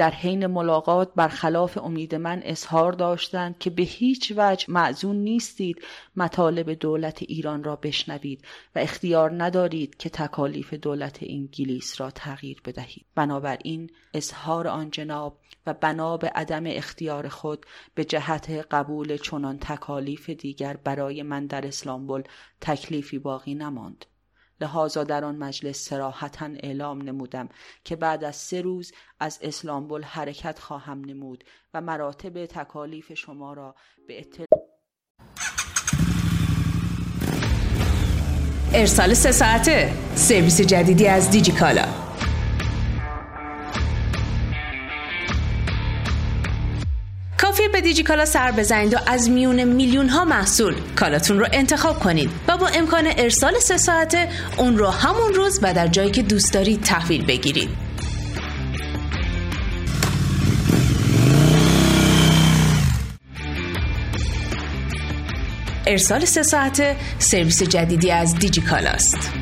در حین ملاقات برخلاف امید من اظهار داشتند که به هیچ وجه مأذون نیستید مطالب دولت ایران را بشنوید و اختیار ندارید که تکالیف دولت انگلیس را تغییر بدهید. بنابراین اظهار آن جناب و بنا به عدم اختیار خود به جهت قبول چنان تکالیف دیگر برای من در استانبول تکلیفی باقی نماند. لذا در آن مجلس صراحتاً اعلام نمودم که بعد از 3 روز از استانبول حرکت خواهم نمود و مراتب تکالیف شما را به اطلاع ارسال 3 ساعته، سرویس جدیدی از دیجیکالا. کافیه به دیجیکالا سر بزنید و از میون میلیون ها محصول کالاتون رو انتخاب کنید و با امکان ارسال 3 ساعته اون رو همون روز و در جایی که دوست دارید تحویل بگیرید. ارسال 3 ساعته سرویس جدیدی از دیجیکالا است.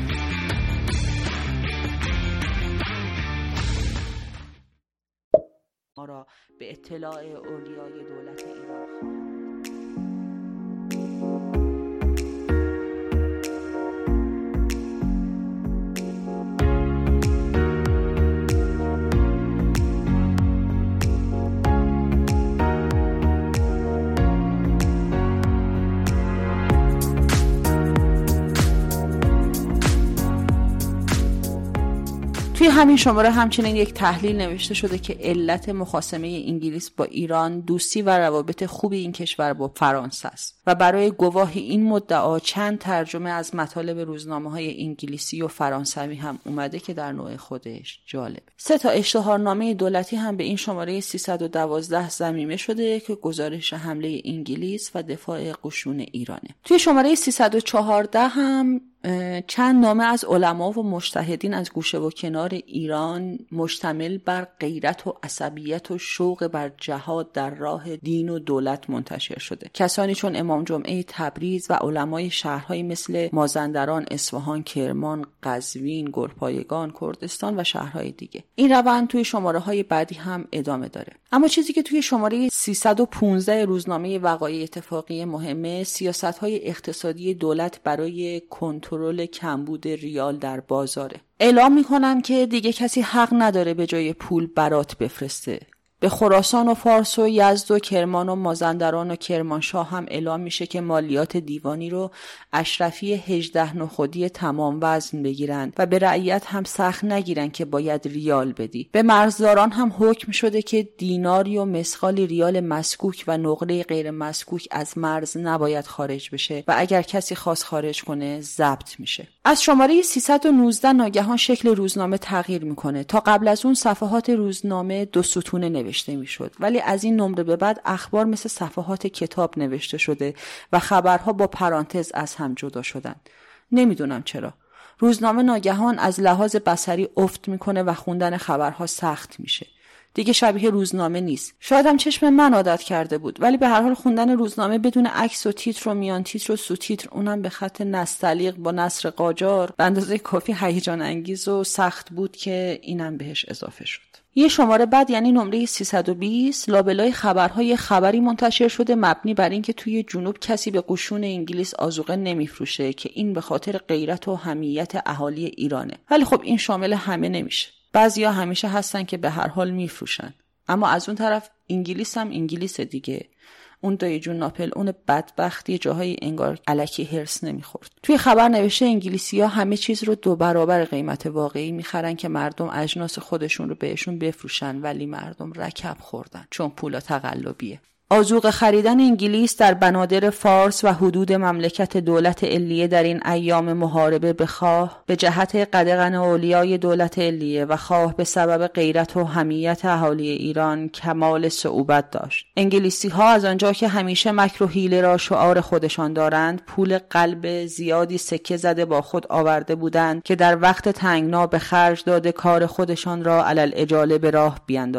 ما را به اطلاع اولیای دولت ایران توی همین شماره همچنین یک تحلیل نوشته شده که علت مخاصمه انگلیس با ایران دوستی و روابط خوب این کشور با فرانسه است و برای گواه این مدعا چند ترجمه از مطالب روزنامه‌های انگلیسی و فرانسوی هم اومده که در نوع خودش جالب. 3 اشتهارنامه دولتی هم به این شماره 312 ضمیمه شده که گزارش حمله انگلیس و دفاع قشون ایرانه. توی شماره 314 هم چند نامه از علما و مجتهدین از گوشه و کنار ایران مشتمل بر غیرت و عصبیت و شوق بر جهاد در راه دین و دولت منتشر شده. کسانی چون امام جمعه تبریز و علمای شهرهای مثل مازندران، اصفهان، کرمان، قزوین، گلپایگان، کردستان و شهرهای دیگه. این روند توی شماره‌های بعدی هم ادامه داره. اما چیزی که توی شماره 315 روزنامه وقایع اتفاقی مهمه، سیاست‌های اقتصادی دولت برای کنترل کمبود ریال در بازاره. اعلام میکنن که دیگه کسی حق نداره به جای پول برات بفرسته. به خراسان و فارس و یزد و کرمان و مازندران و کرمانشاه هم اعلام میشه که مالیات دیوانی رو اشرفی 18 نخودی تمام وزن بگیرن و به رعیت هم سخت نگیرن که باید ریال بدی. به مرزداران هم حکم شده که دیناری و مسخالی ریال مسکوک و نقره غیر مسکوک از مرز نباید خارج بشه و اگر کسی خواست خارج کنه ضبط میشه. از شماره 319 ناگهان شکل روزنامه تغییر میکنه. تا قبل از اون صفحات روزنامه 2 ستونه نوشته میشد، ولی از این نمره به بعد اخبار مثل صفحات کتاب نوشته شده و خبرها با پرانتز از هم جدا شدن. نمیدونم چرا. روزنامه ناگهان از لحاظ بصری افت میکنه و خوندن خبرها سخت میشه. دیگه شبیه روزنامه نیست. شاید هم چشم من عادت کرده بود، ولی به هر حال خوندن روزنامه بدون عکس و تیتر و میان تیتر و سو تیتر، اونم به خط نستعلیق با نثر قاجار، به اندازه کافی هیجان انگیز و سخت بود که اینم بهش اضافه شد. یه شماره بعد یعنی نمره 320 لابلای خبرهای خبری منتشر شده مبنی بر این که توی جنوب کسی به قشون انگلیس آذوقه نمیفروشه که این به خاطر غیرت و حمیت اهالی ایرانه. ولی خب این شامل همه نمیشه. بعضیا همیشه هستن که به هر حال میفروشن، اما از اون طرف انگلیس هم انگلیس دیگه. اون دایی جون ناپل اون بدبختی جاهای انگار الکی هرس نمیخورد. توی خبر نوشته انگلیسی‌ها همه چیز رو 2 برابر قیمت واقعی میخرن که مردم اجناس خودشون رو بهشون بفروشن، ولی مردم رکب خوردن چون پولا تقلبیه. آذوقه خریدن انگلیس در بنادر فارس و حدود مملکت دولت علیه در این ایام محاربه بخواه به جهت قدغن اولیای دولت علیه و خواه به سبب غیرت و حمیت اهالی ایران کمال صعوبت داشت. انگلیسی ها از آنجا که همیشه مکر و حیله را شعار خودشان دارند، پول قلب زیادی سکه زده با خود آورده بودند که در وقت تنگنا به خرج داده کار خودشان را علل اجاله به راه بیاندازند.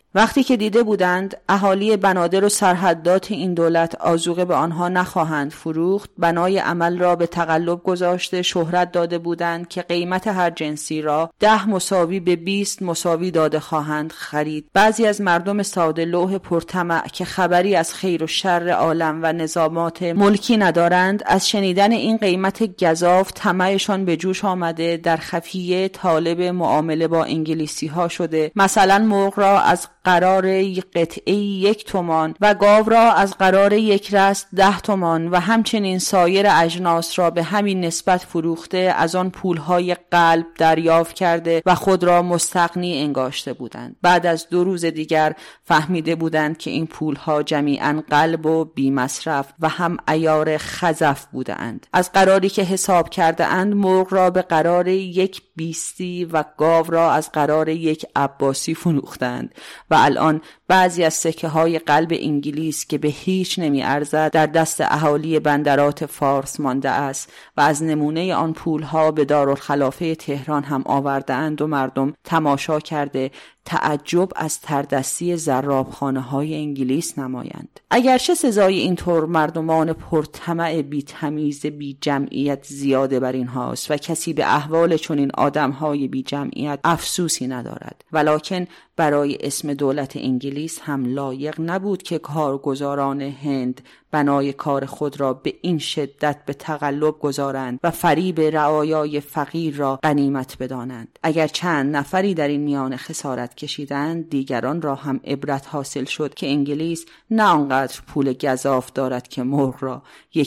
وقتی که دیده بودند اهالی بنادر و سرحدات این دولت آذوقه به آنها نخواهند فروخت، بنای عمل را به تقلب گذاشته شهرت داده بودند که قیمت هر جنسی را 10 مساوی به 20 مساوی داده خواهند خرید. بعضی از مردم ساده لوح پرطمع که خبری از خیر و شر عالم و نظامات ملکی ندارند، از شنیدن این قیمت گزاف طمعشان به جوش آمده در خفیه طالب معامله با انگلیسی ها شده. مثلا مرغ را از قرار قطعه 1 تومان و گاو را از قرار 1 رست 10 تومان و همچنین سایر اجناس را به همین نسبت فروخته، از آن پولهای قلب دریافت کرده و خود را مستغنی انگاشته بودند. بعد از 2 روز دیگر فهمیده بودند که این پولها جمیعاً قلب و بی مصرف و هم عیار خزف بودند. از قراری که حساب کرده اند مرغ را به قرار 1 بیستی و گاو را از قرار 1 عباسی فروختند و الان بعضی از سکه های قلب انگلیس که به هیچ نمی ارزد در دست اهالی بندرات فارس مانده است و از نمونه آن پول ها به دارالخلافه تهران هم آورده اند و مردم تماشا کرده تعجب از تردستی زرابخانه های انگلیس نمایند. اگرچه سزای اینطور مردمان پرطمع بی تمیز بی جمعیت زیاده بر این هاست و کسی به احوال چنین آدم های بی جمعیت افسوسی ندارد، ولکن برای اسم دولت انگلیس هم لایق نبود که کارگزاران هند بنای کار خود را به این شدت به تقلب گذارند و فریب رعایای فقیر را غنیمت بدانند. اگر چند نفری در این میان خسارت کشیدند، دیگران را هم عبرت حاصل شد که انگلیس نه آنقدر پول گزاف دارد که مرغ را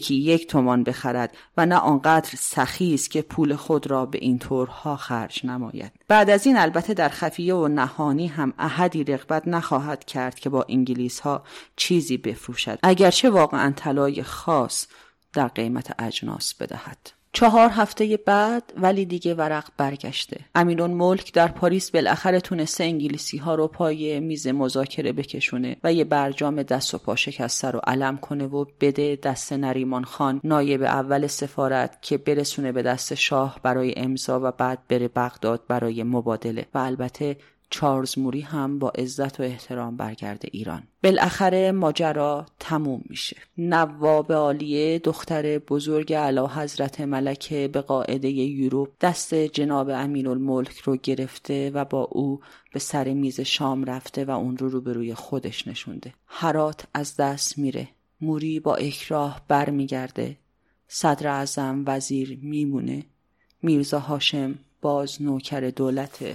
1 تومان بخرد و نه آنقدر سخی است که پول خود را به این طورها خرج نماید. بعد از این البته در خفیه و نهانی هم احدی رغبت نخواهد کرد که با انگلیس ها چیزی بفروشد، اگرچه واقعا طلای خاص در قیمت اجناس بدهد. 4 هفته بعد ولی دیگه ورق برگشته. امیرالملک در پاریس بالاخره تونسته انگلیسی ها رو پای میز مذاکره بکشونه و یه برجام دست و پا شکسته رو علم کنه و بده دست نریمان خان نایب اول سفارت که برسونه به دست شاه برای امضا و بعد بره بغداد برای مبادله و البته چارلز موری هم با عزت و احترام برگرده ایران. بالاخره ماجرا تموم میشه. نواب عالیه دختر بزرگ اعلیحضرت ملکه به قاعده یوروپ دست جناب امیرالملک رو گرفته و با او به سر میز شام رفته و اون رو روبروی خودش نشونده. هرات از دست میره. موری با اکراه بر میگرده. صدر اعظم وزیر میمونه. میرزا هاشم باز نوکر دولته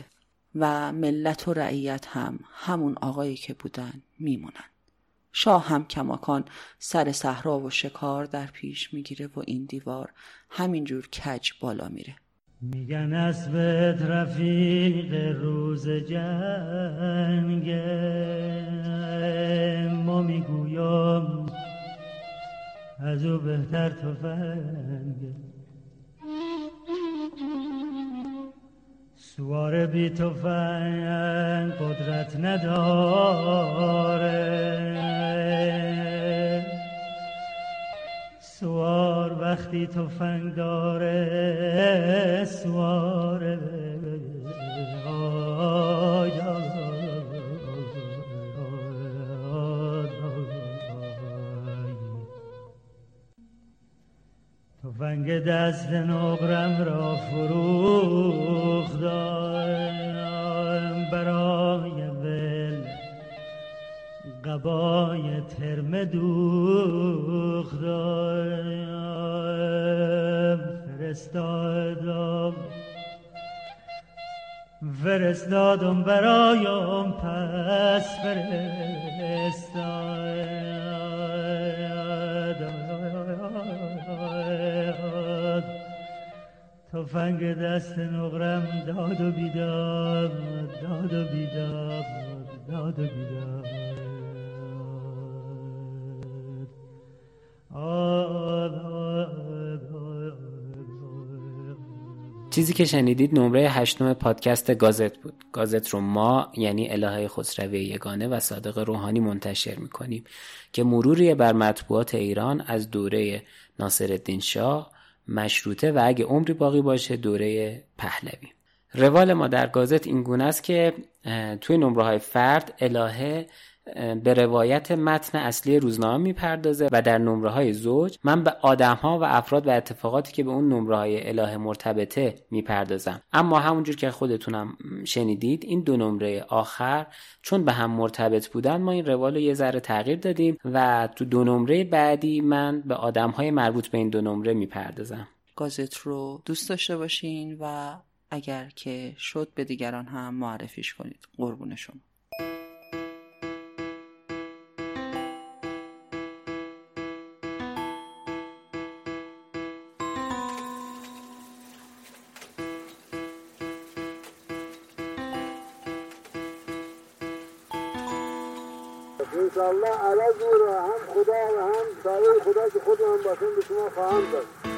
و ملت و رعیت هم همون آقایی که بودن میمونن. شاه هم کماکان سر صحرا و شکار در پیش میگیره و این دیوار همینجور کج بالا میره. میگن اسبت رفیق روز جنگ، ما میگویم از او بهتر تفنگ. سوار بی تفنگ قدرت نداره، سوار وقتی تفنگ داره سواره. تفنگ دست نقرم را فروختم، برای ول قبای ترم دوختم. فرستادم برایم پس فرستاد. تفنگ دست نقرم داد و بیداد، داد و بیداد، داد و بیداد. چیزی که شنیدید نمره 8 پادکست گازت بود. گازت رو ما یعنی الهه خسروی یگانه و صادق روحانی منتشر میکنیم که مروری بر مطبوعات ایران از دوره ناصرالدین شاه، مشروطه و اگه عمری باقی باشه دوره پهلوی. روال ما در گازت این گونه است که توی نمره‌های فرد الهه به روایت متن اصلی روزنامه میپردازه و در نمره‌های زوج من به آدم‌ها و افراد و اتفاقاتی که به اون نمره‌های الهه مرتبطه میپردازم. اما همونجور که خودتونم شنیدید این دو نمره آخر چون به هم مرتبط بودن ما این روال رو یه ذره تغییر دادیم و تو دو نمره بعدی من به آدم‌های مربوط به این دو نمره میپردازم. گازت رو دوست داشته باشین و اگر که شد به دیگران هم معرفیش کنید. قربون شما. انشاءالله عوضی رو هم خدا و هم سایه خدا که خود من باشم به شما خواهم داد.